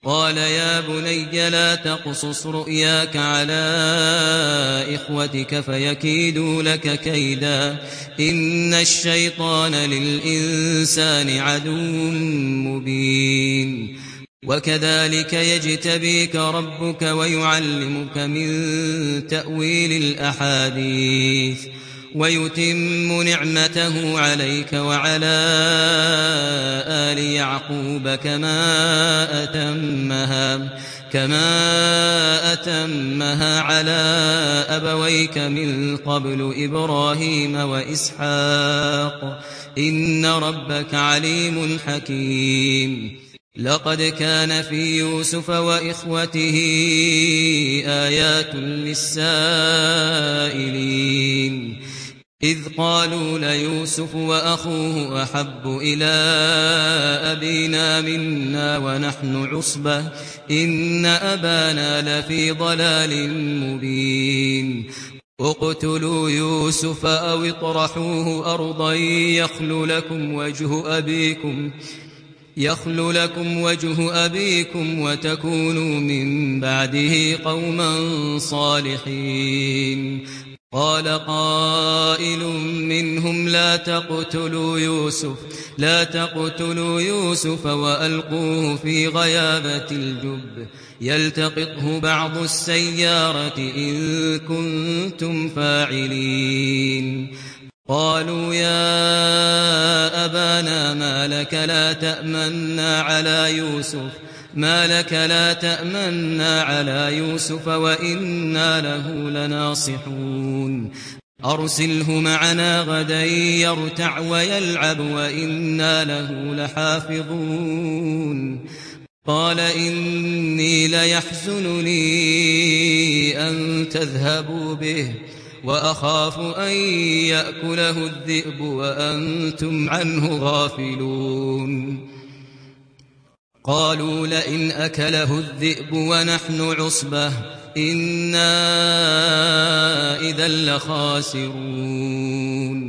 قال يا بني لا تقصص رؤياك على إخوتك فيكيدوا لك كيدا إن الشيطان للإنسان عدو مبين وكذلك يجتبيك ربك ويعلمك من تأويل الأحاديث ويتم نعمته عليك وعلى آل يعقوب كما أتمها على أبويك من قبل إبراهيم وإسحاق إن ربك عليم حكيم لقد كان في يوسف وإخوته آيات للسائلين إذ قالوا ليوسف وأخوه أحب إلى أبينا منا ونحن عصبة إن أبانا لفي ضلال مبين اقتلوا يوسف أو اطرحوه أرضا يخل لكم وجه أبيكم وتكونوا من بعده قوما صالحين قال قائل منهم لا تقتلوا يوسف وألقوه في غيابة الجب يلتقطه بعض السيارة إن كنتم فاعلين قالوا يا أبانا ما لك لا تأمنا على يوسف وإنا له لناصحون أرسله معنا غدا يرتع ويلعب وإنا له لحافظون قال إني ليحزنني أن تذهبوا به وأخاف أن يأكله الذئب وأنتم عنه غافلون قالوا لئن أكله الذئب ونحن عصبة إنا إذا لخاسرون